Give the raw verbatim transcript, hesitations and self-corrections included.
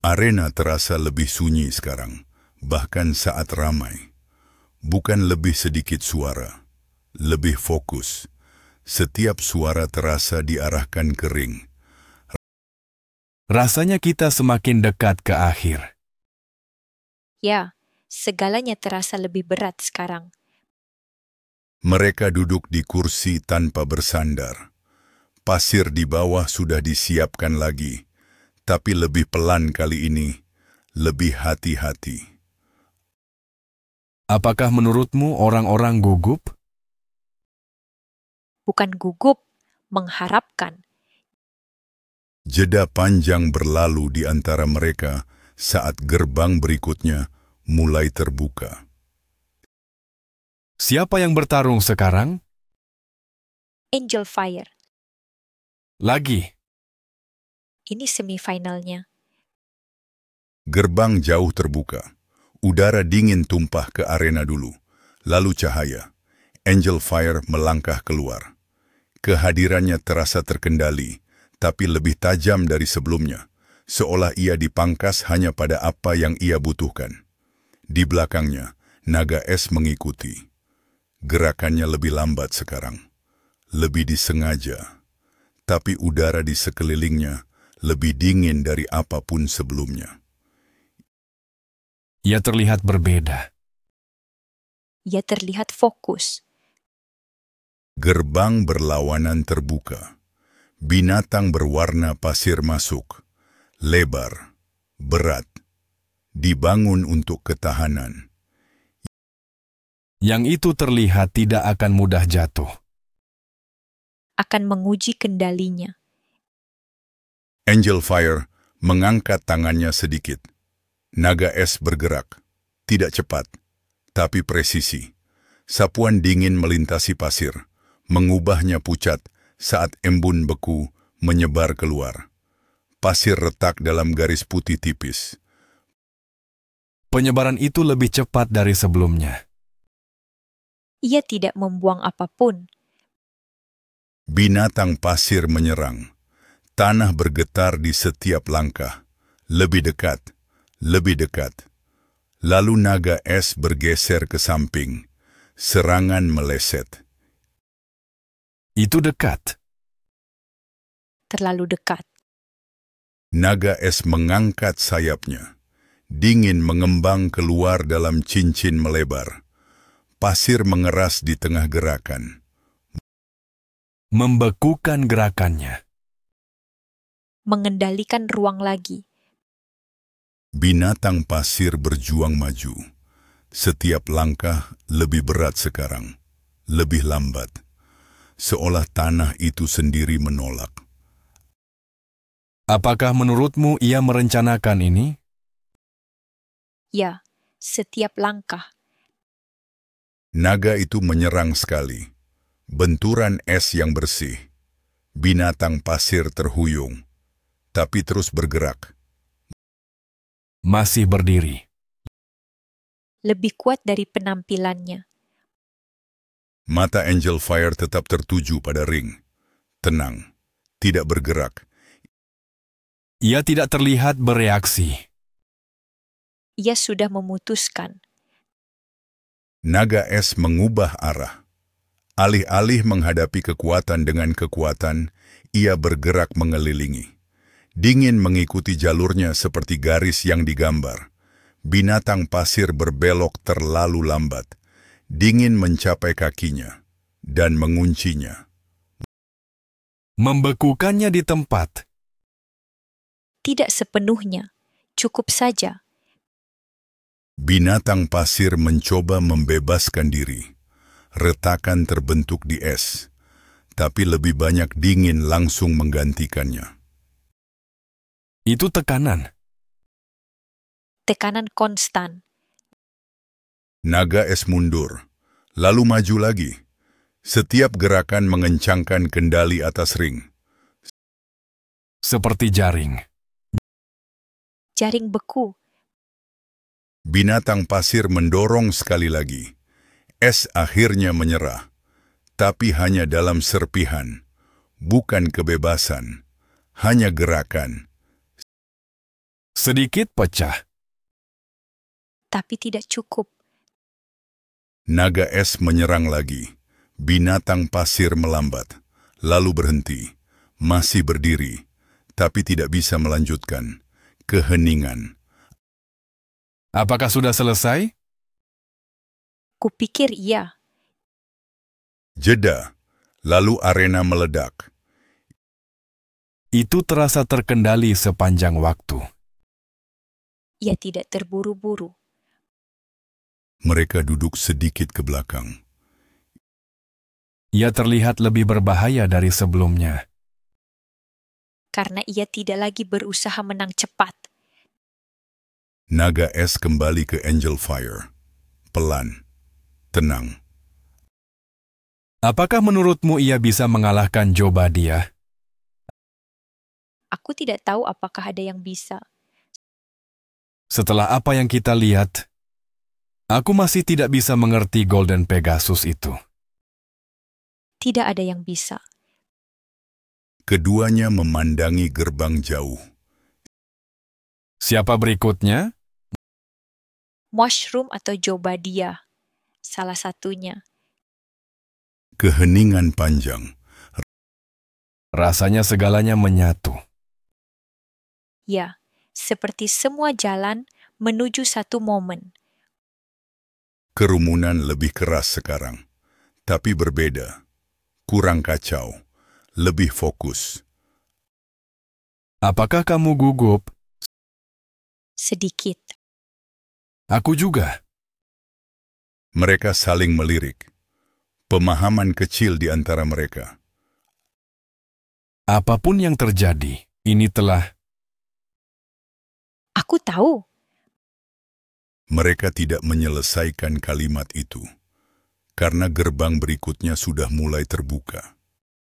Arena terasa lebih sunyi sekarang, bahkan saat ramai. Bukan lebih sedikit suara, lebih fokus. Setiap suara terasa diarahkan ke ring. Rasanya kita semakin dekat ke akhir. Ya, segalanya terasa lebih berat sekarang. Mereka duduk di kursi tanpa bersandar. Pasir di bawah sudah disiapkan lagi, tapi lebih pelan kali ini, lebih hati-hati. Apakah menurutmu orang-orang gugup? Bukan gugup, mengharapkan. Jeda panjang berlalu di antara mereka saat gerbang berikutnya mulai terbuka. Siapa yang bertarung sekarang? Angel Fire. Lagi. Ini semifinalnya. Gerbang jauh terbuka. Udara dingin tumpah ke arena dulu. Lalu cahaya. Angel Fire melangkah keluar. Kehadirannya terasa terkendali, tapi lebih tajam dari sebelumnya. Seolah ia dipangkas hanya pada apa yang ia butuhkan. Di belakangnya, naga es mengikuti. Gerakannya lebih lambat sekarang. Lebih disengaja. Tapi udara di sekelilingnya lebih dingin dari apapun sebelumnya. Ia terlihat berbeda. Ia terlihat fokus. Gerbang berlawanan terbuka. Binatang berwarna pasir masuk. Lebar, berat. Dibangun untuk ketahanan. Yang itu terlihat tidak akan mudah jatuh. Akan menguji kendalinya. Angel Fire mengangkat tangannya sedikit. Naga es bergerak. Tidak cepat, tapi presisi. Sapuan dingin melintasi pasir, mengubahnya pucat saat embun beku menyebar keluar. Pasir retak dalam garis putih tipis. Penyebaran itu lebih cepat dari sebelumnya. Ia tidak membuang apapun. Binatang pasir menyerang. Tanah bergetar di setiap langkah. Lebih dekat, lebih dekat. Lalu naga es bergeser ke samping. Serangan meleset. Itu dekat. Terlalu dekat. Naga es mengangkat sayapnya. Dingin mengembang keluar dalam cincin melebar. Pasir mengeras di tengah gerakan. Membekukan gerakannya. Mengendalikan ruang lagi. Binatang pasir berjuang maju. Setiap langkah lebih berat sekarang. Lebih lambat. Seolah tanah itu sendiri menolak. Apakah menurutmu ia merencanakan ini? Ya, setiap langkah. Naga itu menyerang sekali. Benturan es yang bersih. Binatang pasir terhuyung. Tapi terus bergerak. Masih berdiri. Lebih kuat dari penampilannya. Mata Angel Fire tetap tertuju pada ring. Tenang. Tidak bergerak. Ia tidak terlihat bereaksi. Ia sudah memutuskan. Naga es mengubah arah. Alih-alih menghadapi kekuatan dengan kekuatan, ia bergerak mengelilingi. Dingin mengikuti jalurnya seperti garis yang digambar. Binatang pasir berbelok terlalu lambat. Dingin mencapai kakinya dan menguncinya. Membekukannya di tempat. Tidak sepenuhnya. Cukup saja. Binatang pasir mencoba membebaskan diri. Retakan terbentuk di es, tapi lebih banyak dingin langsung menggantikannya. Itu tekanan. Tekanan konstan. Naga es mundur, lalu maju lagi. Setiap gerakan mengencangkan kendali atas ring. Seperti jaring. Jaring beku. Binatang pasir mendorong sekali lagi. Es akhirnya menyerah, tapi hanya dalam serpihan, bukan kebebasan, hanya gerakan. Sedikit pecah. Tapi tidak cukup. Naga es menyerang lagi. Binatang pasir melambat, lalu berhenti, masih berdiri, tapi tidak bisa melanjutkan. Keheningan. Apakah sudah selesai? Kupikir iya. Jeda, lalu arena meledak. Itu terasa terkendali sepanjang waktu. Ia tidak terburu-buru. Mereka duduk sedikit ke belakang. Ia terlihat lebih berbahaya dari sebelumnya. Karena ia tidak lagi berusaha menang cepat. Naga es kembali ke Angel Fire. Pelan, tenang. Apakah menurutmu ia bisa mengalahkan Zobadia? Aku tidak tahu apakah ada yang bisa. Setelah apa yang kita lihat, aku masih tidak bisa mengerti Golden Pegasus itu. Tidak ada yang bisa. Keduanya memandangi gerbang jauh. Siapa berikutnya? Mushroom atau Zobadia. Salah satunya. Keheningan panjang. Rasanya segalanya menyatu. Ya, seperti semua jalan menuju satu momen. Kerumunan lebih keras sekarang, tapi berbeda. Kurang kacau, lebih fokus. Apakah kamu gugup? Sedikit. Aku juga. Mereka saling melirik. Pemahaman kecil di antara mereka. Apapun yang terjadi, ini telah... Aku tahu. Mereka tidak menyelesaikan kalimat itu, karena gerbang berikutnya sudah mulai terbuka.